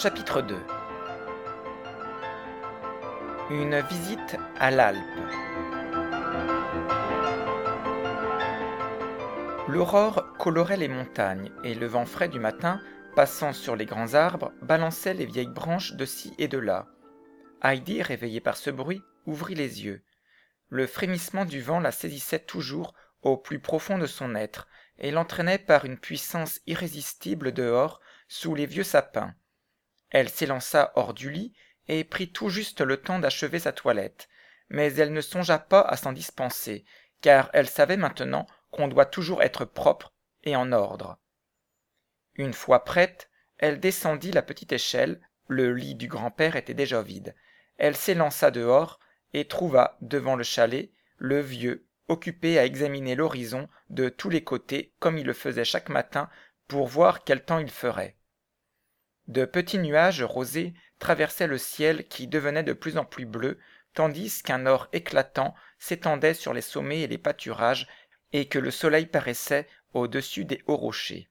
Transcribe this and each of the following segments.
Chapitre 2. Une visite à l'Alpe. L'aurore colorait les montagnes et le vent frais du matin, passant sur les grands arbres, balançait les vieilles branches de ci et de là. Heidi, réveillée par ce bruit, ouvrit les yeux. Le frémissement du vent la saisissait toujours au plus profond de son être et l'entraînait par une puissance irrésistible dehors, sous les vieux sapins. Elle s'élança hors du lit et prit tout juste le temps d'achever sa toilette, mais elle ne songea pas à s'en dispenser, car elle savait maintenant qu'on doit toujours être propre et en ordre. Une fois prête, elle descendit la petite échelle, le lit du grand-père était déjà vide. Elle s'élança dehors et trouva, devant le chalet, le vieux, occupé à examiner l'horizon de tous les côtés comme il le faisait chaque matin pour voir quel temps il ferait. De petits nuages rosés traversaient le ciel qui devenait de plus en plus bleu, tandis qu'un or éclatant s'étendait sur les sommets et les pâturages, et que le soleil paraissait au-dessus des hauts rochers.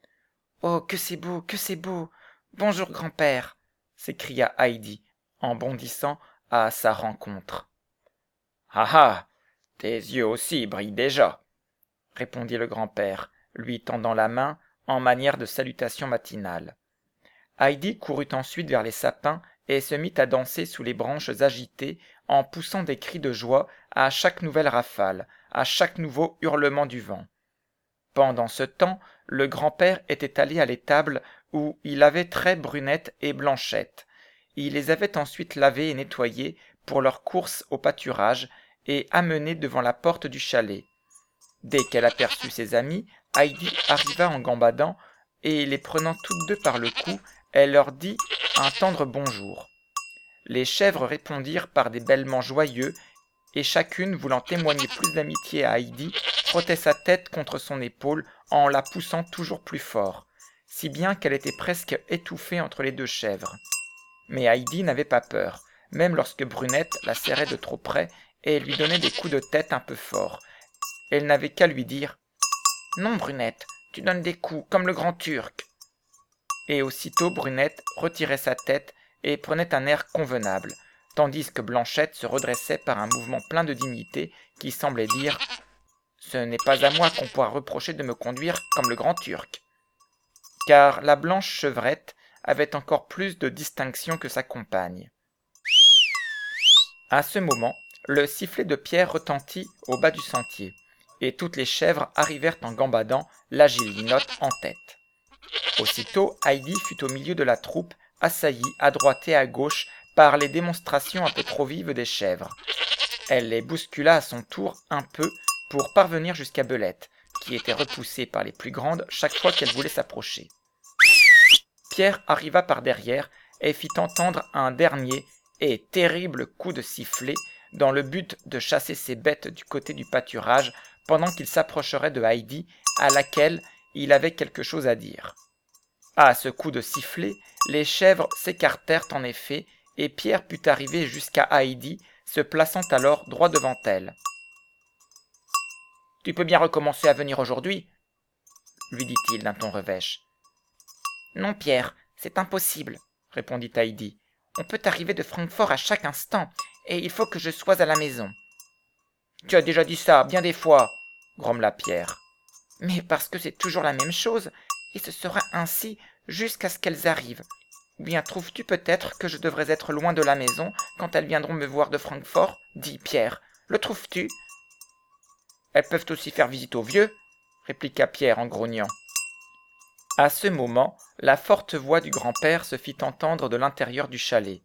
« Oh, que c'est beau, que c'est beau! Bonjour, grand-père !» s'écria Heidi, en bondissant à sa rencontre. « Ah ah! Tes yeux aussi brillent déjà !» répondit le grand-père, lui tendant la main en manière de salutation matinale. Heidi courut ensuite vers les sapins et se mit à danser sous les branches agitées en poussant des cris de joie à chaque nouvelle rafale, à chaque nouveau hurlement du vent. Pendant ce temps, le grand-père était allé à l'étable où il avait trait Brunette et Blanchette. Il les avait ensuite lavées et nettoyées pour leur course au pâturage et amenées devant la porte du chalet. Dès qu'elle aperçut ses amis, Heidi arriva en gambadant et les prenant toutes deux par le cou, elle leur dit un tendre bonjour. Les chèvres répondirent par des bêlements joyeux, et chacune, voulant témoigner plus d'amitié à Heidi, frottait sa tête contre son épaule en la poussant toujours plus fort, si bien qu'elle était presque étouffée entre les deux chèvres. Mais Heidi n'avait pas peur, même lorsque Brunette la serrait de trop près et lui donnait des coups de tête un peu forts. Elle n'avait qu'à lui dire « Non, Brunette, tu donnes des coups comme le grand Turc !» Et aussitôt Brunette retirait sa tête et prenait un air convenable, tandis que Blanchette se redressait par un mouvement plein de dignité qui semblait dire « Ce n'est pas à moi qu'on pourra reprocher de me conduire comme le grand Turc !» Car la blanche chevrette avait encore plus de distinction que sa compagne. À ce moment, le sifflet de Pierre retentit au bas du sentier, et toutes les chèvres arrivèrent en gambadant, l'agile linotte en tête. Aussitôt, Heidi fut au milieu de la troupe, assaillie à droite et à gauche par les démonstrations un peu trop vives des chèvres. Elle les bouscula à son tour un peu pour parvenir jusqu'à Belette, qui était repoussée par les plus grandes chaque fois qu'elle voulait s'approcher. Pierre arriva par derrière et fit entendre un dernier et terrible coup de sifflet dans le but de chasser ces bêtes du côté du pâturage pendant qu'il s'approcherait de Heidi, à laquelle il avait quelque chose à dire. À ce coup de sifflet, les chèvres s'écartèrent en effet, et Pierre put arriver jusqu'à Heidi, se plaçant alors droit devant elle. « Tu peux bien recommencer à venir aujourd'hui ?» lui dit-il d'un ton revêche. « Non, Pierre, c'est impossible, » répondit Heidi. « On peut arriver de Francfort à chaque instant, et il faut que je sois à la maison. »« Tu as déjà dit ça bien des fois, » grommela Pierre. « Mais parce que c'est toujours la même chose, et ce sera ainsi jusqu'à ce qu'elles arrivent. Ou bien trouves-tu peut-être que je devrais être loin de la maison quand elles viendront me voir de Francfort ? Dis, Pierre, le trouves-tu ? » « Elles peuvent aussi faire visite aux vieux, » répliqua Pierre en grognant. À ce moment, la forte voix du grand-père se fit entendre de l'intérieur du chalet.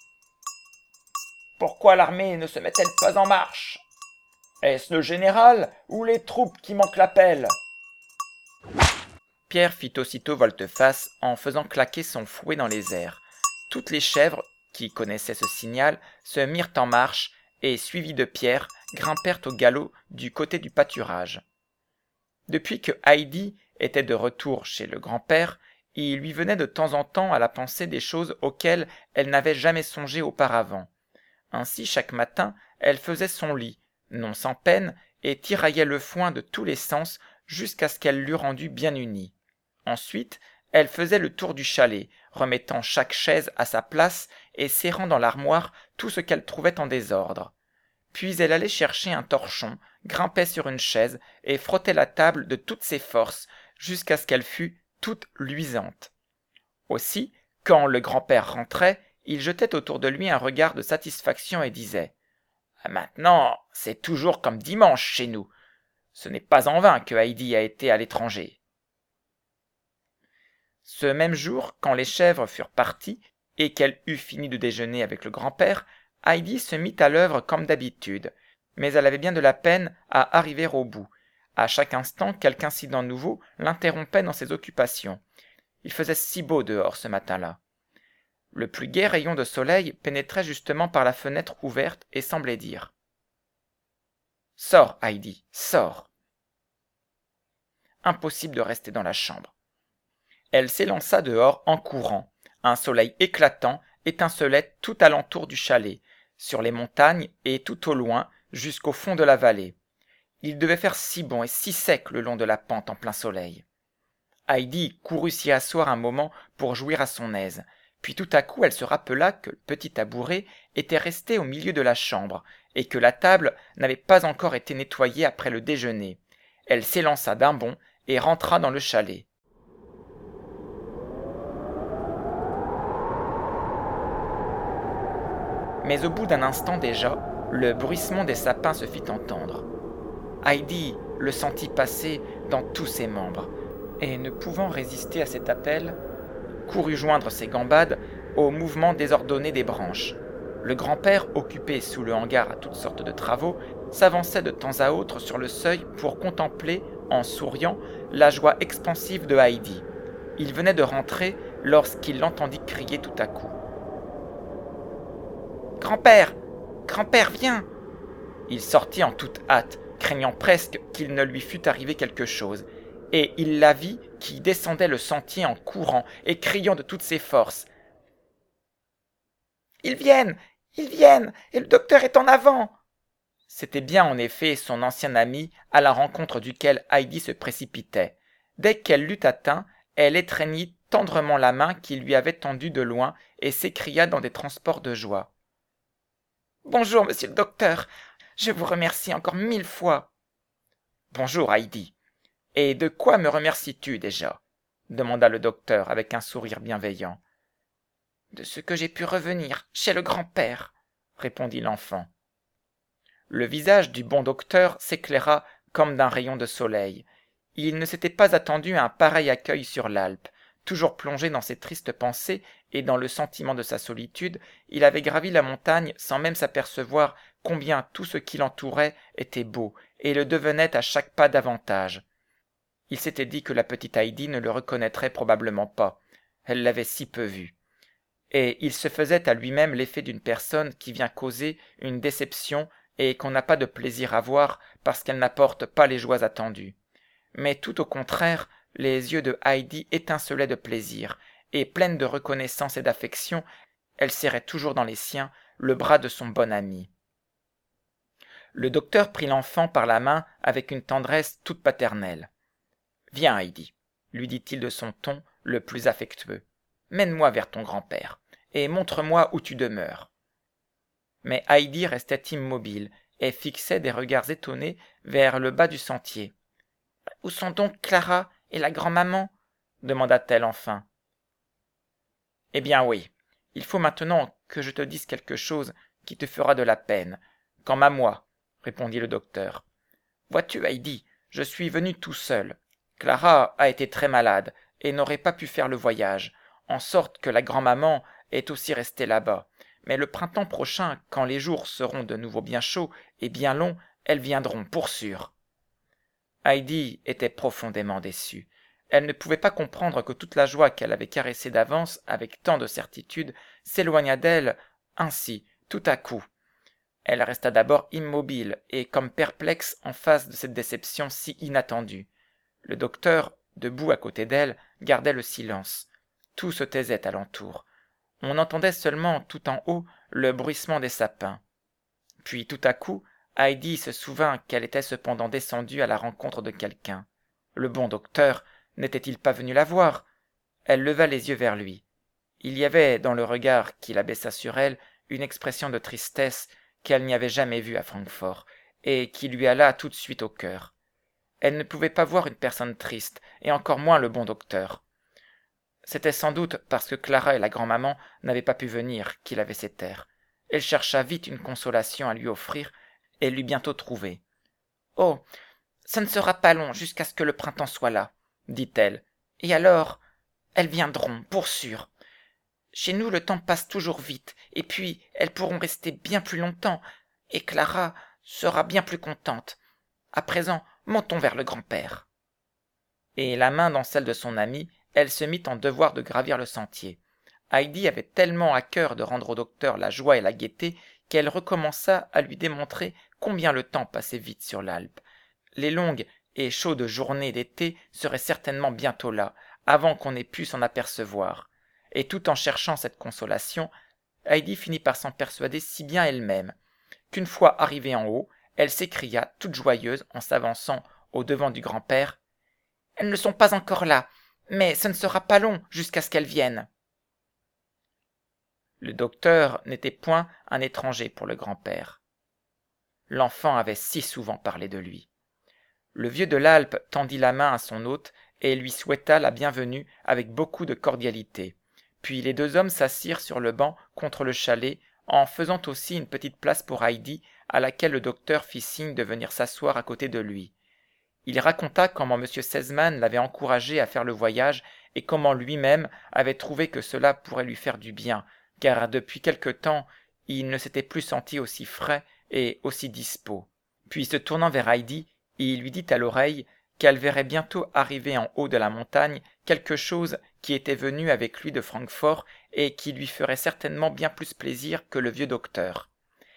« Pourquoi l'armée ne se met-elle pas en marche ? Est-ce le général ou les troupes qui manquent l'appel ?» Pierre fit aussitôt volte-face en faisant claquer son fouet dans les airs. Toutes les chèvres, qui connaissaient ce signal, se mirent en marche et, suivies de Pierre, grimpèrent au galop du côté du pâturage. Depuis que Heidi était de retour chez le grand-père, il lui venait de temps en temps à la pensée des choses auxquelles elle n'avait jamais songé auparavant. Ainsi, chaque matin, elle faisait son lit, non sans peine, et tiraillait le foin de tous les sens jusqu'à ce qu'elle l'eût rendu bien uni. Ensuite, Elle faisait le tour du chalet, remettant chaque chaise à sa place et serrant dans l'armoire tout ce qu'elle trouvait en désordre. Puis elle allait chercher un torchon, grimpait sur une chaise et frottait la table de toutes ses forces jusqu'à ce qu'elle fût toute luisante. Aussi, quand le grand-père rentrait, il jetait autour de lui un regard de satisfaction et disait « Maintenant, c'est toujours comme dimanche chez nous. Ce n'est pas en vain que Heidi a été à l'étranger. » Ce même jour, quand les chèvres furent parties et qu'elle eut fini de déjeuner avec le grand-père, Heidi se mit à l'œuvre comme d'habitude, mais elle avait bien de la peine à arriver au bout. À chaque instant, quelque incident nouveau l'interrompait dans ses occupations. Il faisait si beau dehors ce matin-là. Le plus gai rayon de soleil pénétrait justement par la fenêtre ouverte et semblait dire « Sors, Heidi, sors !» Impossible de rester dans la chambre. Elle s'élança dehors en courant. Un soleil éclatant étincelait tout alentour du chalet, sur les montagnes et tout au loin, jusqu'au fond de la vallée. Il devait faire si bon et si sec le long de la pente en plein soleil. Heidi courut s'y asseoir un moment pour jouir à son aise. Puis tout à coup elle se rappela que le petit tabouret était resté au milieu de la chambre, et que la table n'avait pas encore été nettoyée après le déjeuner. Elle s'élança d'un bond et rentra dans le chalet. Mais au bout d'un instant déjà, le bruissement des sapins se fit entendre. Heidi le sentit passer dans tous ses membres, et ne pouvant résister à cet appel, courut joindre ses gambades au mouvement désordonné des branches. Le grand-père, occupé sous le hangar à toutes sortes de travaux, s'avançait de temps à autre sur le seuil pour contempler, en souriant, la joie expansive de Heidi. Il venait de rentrer lorsqu'il l'entendit crier tout à coup. « Grand-père! Grand-père, viens !» Il sortit en toute hâte, craignant presque qu'il ne lui fût arrivé quelque chose, et il la vit qui descendait le sentier en courant et criant de toutes ses forces. « Ils viennent, et le docteur est en avant !» C'était bien en effet son ancien ami à la rencontre duquel Heidi se précipitait. Dès qu'elle l'eut atteint, elle étreignit tendrement la main qu'il lui avait tendue de loin et s'écria dans des transports de joie. « Bonjour, monsieur le docteur, je vous remercie encore 1000 fois. »« Bonjour, Heidi. Et de quoi me remercies-tu déjà ?» demanda le docteur avec un sourire bienveillant. « De ce que j'ai pu revenir chez le grand-père, » répondit l'enfant. Le visage du bon docteur s'éclaira comme d'un rayon de soleil. Il ne s'était pas attendu à un pareil accueil sur l'Alpe. Toujours plongé dans ses tristes pensées et dans le sentiment de sa solitude, il avait gravi la montagne sans même s'apercevoir combien tout ce qui l'entourait était beau et le devenait à chaque pas davantage. Il s'était dit que la petite Heidi ne le reconnaîtrait probablement pas. Elle l'avait si peu vu. Et il se faisait à lui-même l'effet d'une personne qui vient causer une déception et qu'on n'a pas de plaisir à voir parce qu'elle n'apporte pas les joies attendues. Mais tout au contraire, les yeux de Heidi étincelaient de plaisir, et pleine de reconnaissance et d'affection, elle serrait toujours dans les siens le bras de son bon ami. Le docteur prit l'enfant par la main avec une tendresse toute paternelle. « Viens, Heidi, » lui dit-il de son ton le plus affectueux. « Mène-moi vers ton grand-père, et montre-moi où tu demeures. » Mais Heidi restait immobile et fixait des regards étonnés vers le bas du sentier. « Où sont donc Clara et la grand-maman » demanda-t-elle enfin. « Eh bien oui, il faut maintenant que je te dise quelque chose qui te fera de la peine. Comme à moi, » répondit le docteur. « Vois-tu, Heidi, je suis venu tout seul. Clara a été très malade et n'aurait pas pu faire le voyage, en sorte que la grand-maman est aussi restée là-bas. Mais le printemps prochain, quand les jours seront de nouveau bien chauds et bien longs, elles viendront pour sûr. » Heidi était profondément déçue. Elle ne pouvait pas comprendre que toute la joie qu'elle avait caressée d'avance avec tant de certitude s'éloignât d'elle ainsi, tout à coup. Elle resta d'abord immobile et comme perplexe en face de cette déception si inattendue. Le docteur, debout à côté d'elle, gardait le silence. Tout se taisait alentour. On entendait seulement tout en haut le bruissement des sapins. Puis tout à coup, Heidi se souvint qu'elle était cependant descendue à la rencontre de quelqu'un. Le bon docteur n'était-il pas venu la voir? Elle leva les yeux vers lui. Il y avait dans le regard qu'il abaissa sur elle une expression de tristesse qu'elle n'y avait jamais vue à Francfort, et qui lui alla tout de suite au cœur. Elle ne pouvait pas voir une personne triste, et encore moins le bon docteur. C'était sans doute parce que Clara et la grand-maman n'avaient pas pu venir qu'il avait cet air. Elle chercha vite une consolation à lui offrir, et l'eut bientôt trouvée. « Oh, ça ne sera pas long jusqu'à ce que le printemps soit là, » dit-elle. « Et alors, elles viendront, pour sûr. Chez nous, le temps passe toujours vite, et puis elles pourront rester bien plus longtemps, et Clara sera bien plus contente. À présent, montons vers le grand-père. » Et la main dans celle de son amie, elle se mit en devoir de gravir le sentier. Heidi avait tellement à cœur de rendre au docteur la joie et la gaieté qu'elle recommença à lui démontrer combien le temps passait vite sur l'Alpe. Les longues et chaudes journées d'été seraient certainement bientôt là, avant qu'on ait pu s'en apercevoir. Et tout en cherchant cette consolation, Heidi finit par s'en persuader si bien elle-même, qu'une fois arrivée en haut, elle s'écria toute joyeuse en s'avançant au-devant du grand-père. « Elles ne sont pas encore là, mais ce ne sera pas long jusqu'à ce qu'elles viennent. » Le docteur n'était point un étranger pour le grand-père. L'enfant avait si souvent parlé de lui. Le vieux de l'Alpe tendit la main à son hôte et lui souhaita la bienvenue avec beaucoup de cordialité. Puis les deux hommes s'assirent sur le banc contre le chalet, en faisant aussi une petite place pour Heidi, à laquelle le docteur fit signe de venir s'asseoir à côté de lui. Il raconta comment M. Sesemann l'avait encouragé à faire le voyage et comment lui-même avait trouvé que cela pourrait lui faire du bien, car depuis quelque temps il ne s'était plus senti aussi frais et aussi dispos. Puis se tournant vers Heidi, il lui dit à l'oreille qu'elle verrait bientôt arriver en haut de la montagne quelque chose qui était venu avec lui de Francfort et qui lui ferait certainement bien plus plaisir que le vieux docteur.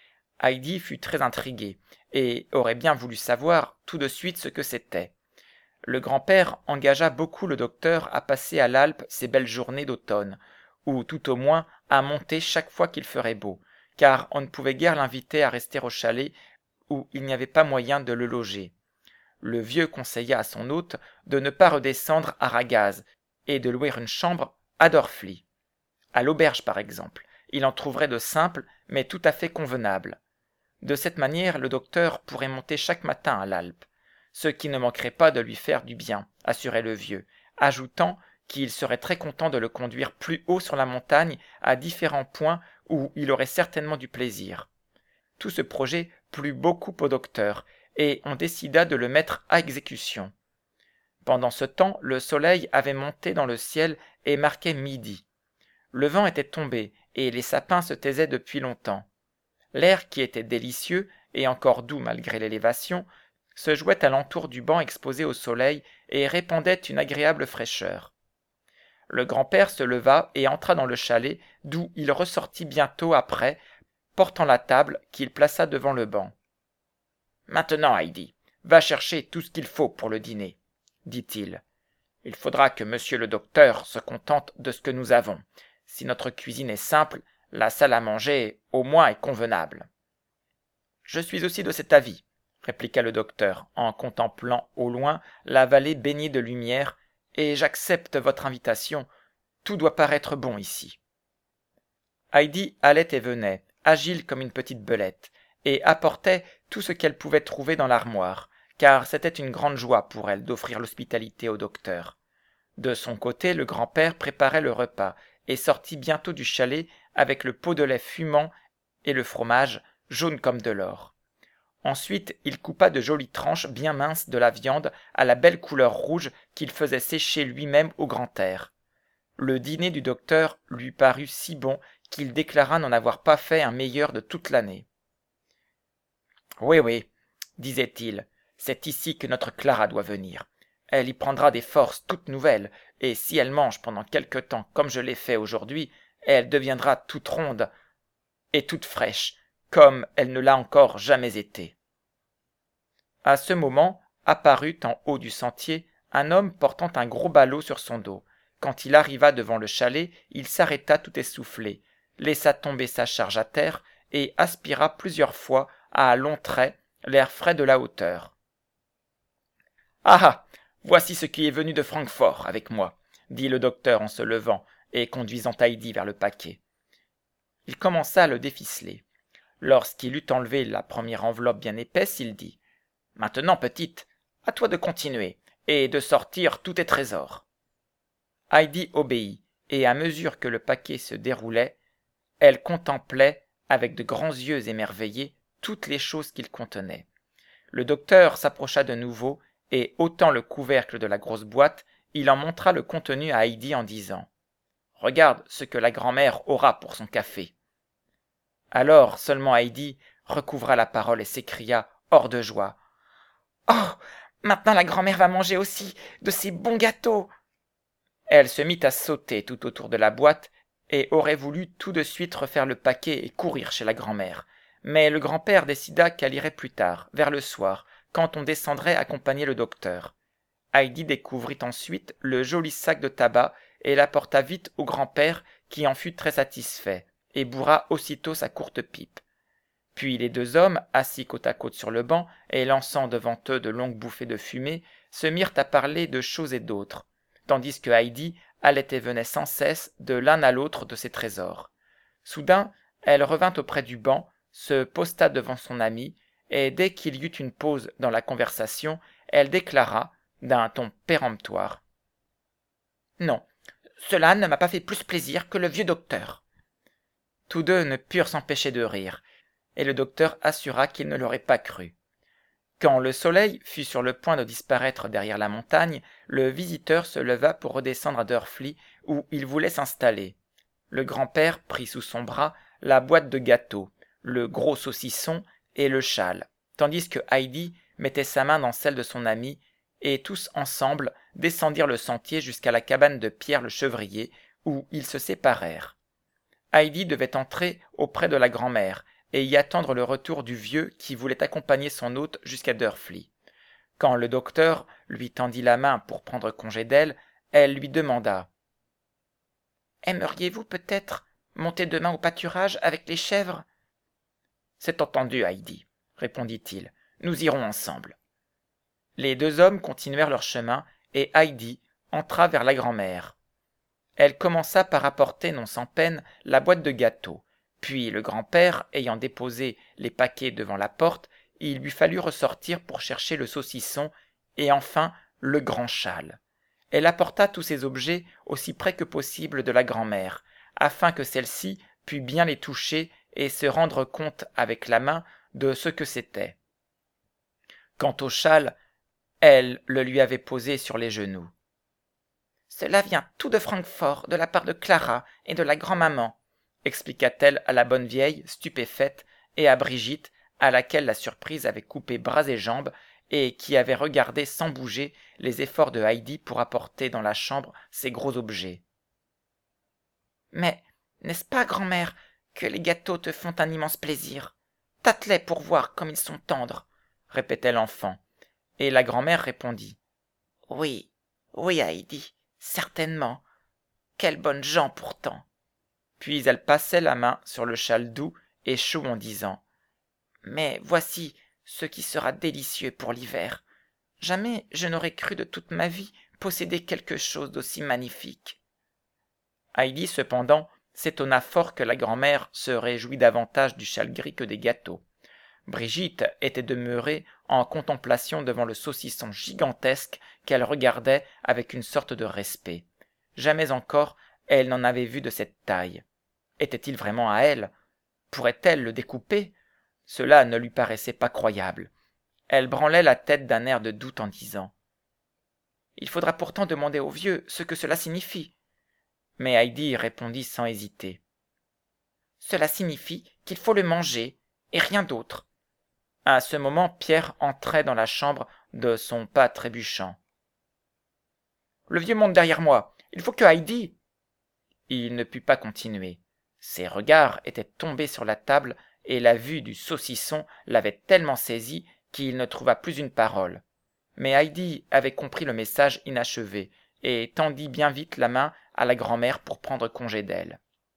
Heidi fut très intriguée et aurait bien voulu savoir tout de suite ce que c'était. Le grand-père engagea beaucoup le docteur à passer à l'Alpe ces belles journées d'automne, ou tout au moins à monter chaque fois qu'il ferait beau, car on ne pouvait guère l'inviter à rester au chalet où il n'y avait pas moyen de le loger. Le vieux conseilla à son hôte de ne pas redescendre à Ragaz et de louer une chambre à Dorfli. À l'auberge par exemple, il en trouverait de simples mais tout à fait convenables. De cette manière, le docteur pourrait monter chaque matin à l'Alpe, ce qui ne manquerait pas de lui faire du bien, assurait le vieux, ajoutant qu'il serait très content de le conduire plus haut sur la montagne à différents points où il aurait certainement du plaisir. Tout ce projet plut beaucoup au docteur, et on décida de le mettre à exécution. Pendant ce temps, le soleil avait monté dans le ciel et marquait midi. Le vent était tombé, et les sapins se taisaient depuis longtemps. L'air, qui était délicieux, et encore doux malgré l'élévation, se jouait alentour du banc exposé au soleil et répandait une agréable fraîcheur. Le grand-père se leva et entra dans le chalet, d'où il ressortit bientôt après, portant la table qu'il plaça devant le banc. « Maintenant, Heidi, va chercher tout ce qu'il faut pour le dîner, » dit-il. « Il faudra que monsieur le docteur se contente de ce que nous avons. Si notre cuisine est simple, la salle à manger, au moins, est convenable. »« Je suis aussi de cet avis, » répliqua le docteur, en contemplant au loin la vallée baignée de lumière, « et j'accepte votre invitation. Tout doit paraître bon ici. » Heidi allait et venait, agile comme une petite belette, et apportait tout ce qu'elle pouvait trouver dans l'armoire, car c'était une grande joie pour elle d'offrir l'hospitalité au docteur. De son côté, le grand-père préparait le repas, et sortit bientôt du chalet avec le pot de lait fumant et le fromage, jaune comme de l'or. Ensuite, il coupa de jolies tranches bien minces de la viande à la belle couleur rouge qu'il faisait sécher lui-même au grand air. Le dîner du docteur lui parut si bon qu'il déclara n'en avoir pas fait un meilleur de toute l'année. « Oui, oui, disait-il, c'est ici que notre Clara doit venir. Elle y prendra des forces toutes nouvelles, et si elle mange pendant quelque temps comme je l'ai fait aujourd'hui, elle deviendra toute ronde et toute fraîche, comme elle ne l'a encore jamais été. » À ce moment, apparut en haut du sentier un homme portant un gros ballot sur son dos. Quand il arriva devant le chalet, il s'arrêta tout essoufflé, laissa tomber sa charge à terre et aspira plusieurs fois à longs traits l'air frais de la hauteur. « Ah ah, voici ce qui est venu de Francfort avec moi, dit le docteur en se levant et conduisant Heidi vers le paquet. Il commença à le déficeler. Lorsqu'il eut enlevé la première enveloppe bien épaisse, il dit « Maintenant, petite, à toi de continuer et de sortir tous tes trésors. » Heidi obéit, et à mesure que le paquet se déroulait, elle contemplait, avec de grands yeux émerveillés, toutes les choses qu'il contenait. Le docteur s'approcha de nouveau, et ôtant le couvercle de la grosse boîte, il en montra le contenu à Heidi en disant « Regarde ce que la grand-mère aura pour son café. » Alors seulement Heidi recouvra la parole et s'écria, hors de joie « Oh, maintenant la grand-mère va manger aussi de ces bons gâteaux !» Elle se mit à sauter tout autour de la boîte et aurait voulu tout de suite refaire le paquet et courir chez la grand-mère. Mais le grand-père décida qu'elle irait plus tard, vers le soir, quand on descendrait accompagner le docteur. Heidi découvrit ensuite le joli sac de tabac et l'apporta vite au grand-père qui en fut très satisfait et bourra aussitôt sa courte pipe. Puis les deux hommes, assis côte à côte sur le banc et lançant devant eux de longues bouffées de fumée, se mirent à parler de choses et d'autres, tandis que Heidi allait et venait sans cesse de l'un à l'autre de ses trésors. Soudain, elle revint auprès du banc, se posta devant son ami, et dès qu'il y eut une pause dans la conversation, elle déclara, d'un ton péremptoire « Non, cela ne m'a pas fait plus plaisir que le vieux docteur. » Tous deux ne purent s'empêcher de rire, et le docteur assura qu'il ne l'aurait pas cru. Quand le soleil fut sur le point de disparaître derrière la montagne, le visiteur se leva pour redescendre à Drfli, où il voulait s'installer. Le grand-père prit sous son bras la boîte de gâteaux, le gros saucisson et le châle, tandis que Heidi mettait sa main dans celle de son ami, et tous ensemble descendirent le sentier jusqu'à la cabane de Pierre le chevrier, où ils se séparèrent. Heidi devait entrer auprès de la grand-mère, et y attendre le retour du vieux qui voulait accompagner son hôte jusqu'à Drfli. Quand le docteur lui tendit la main pour prendre congé d'elle, elle lui demanda « Aimeriez-vous peut-être monter demain au pâturage avec les chèvres ?»« C'est entendu, Heidi, » répondit-il, « nous irons ensemble. » Les deux hommes continuèrent leur chemin, et Heidi entra vers la grand-mère. Elle commença par apporter non sans peine la boîte de gâteaux. Puis le grand-père, ayant déposé les paquets devant la porte, il lui fallut ressortir pour chercher le saucisson et enfin le grand châle. Elle apporta tous ces objets aussi près que possible de la grand-mère, afin que celle-ci pût bien les toucher et se rendre compte avec la main de ce que c'était. Quant au châle, elle le lui avait posé sur les genoux. « Cela vient tout de Francfort, de la part de Clara et de la grand-maman, » expliqua-t-elle à la bonne vieille, stupéfaite, et à Brigitte, à laquelle la surprise avait coupé bras et jambes, et qui avait regardé sans bouger les efforts de Heidi pour apporter dans la chambre ces gros objets. « Mais, n'est-ce pas, grand-mère, que les gâteaux te font un immense plaisir? Tâte-les pour voir comme ils sont tendres, » répétait l'enfant, et la grand-mère répondit « Oui, oui, Heidi, certainement. Quelles bonnes gens pourtant !» Puis elle passait la main sur le châle doux et chaud en disant « Mais voici ce qui sera délicieux pour l'hiver. Jamais je n'aurais cru de toute ma vie posséder quelque chose d'aussi magnifique. » Heidi, cependant, s'étonna fort que la grand-mère se réjouît davantage du châle gris que des gâteaux. Brigitte était demeurée en contemplation devant le saucisson gigantesque qu'elle regardait avec une sorte de respect. Jamais encore elle n'en avait vu de cette taille. Était-il vraiment à elle? Pourrait-elle le découper? Cela ne lui paraissait pas croyable. Elle branlait la tête d'un air de doute en disant « Il faudra pourtant demander au vieux ce que cela signifie. » Mais Heidi répondit sans hésiter. « Cela signifie qu'il faut le manger, et rien d'autre. » À ce moment, Pierre entrait dans la chambre de son pas trébuchant. « Le vieux monte derrière moi. Il faut que Heidi... » Il ne put pas continuer. Ses regards étaient tombés sur la table et la vue du saucisson l'avait tellement saisi qu'il ne trouva plus une parole. Mais Heidi avait compris le message inachevé et tendit bien vite la main à la grand-mère pour prendre congé d'elle.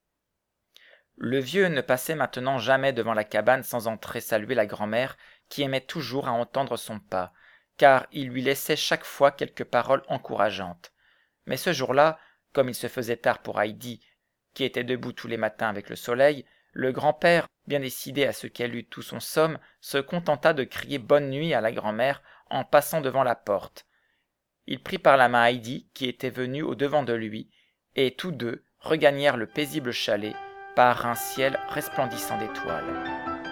Le vieux ne passait maintenant jamais devant la cabane sans entrer saluer la grand-mère qui aimait toujours à entendre son pas, car il lui laissait chaque fois quelques paroles encourageantes. Mais ce jour-là, comme il se faisait tard pour Heidi, qui était debout tous les matins avec le soleil, le grand-père, bien décidé à ce qu'elle eût tout son somme, se contenta de crier bonne nuit à la grand-mère en passant devant la porte. Il prit par la main Heidi, qui était venue au-devant de lui, et tous deux regagnèrent le paisible chalet par un ciel resplendissant d'étoiles.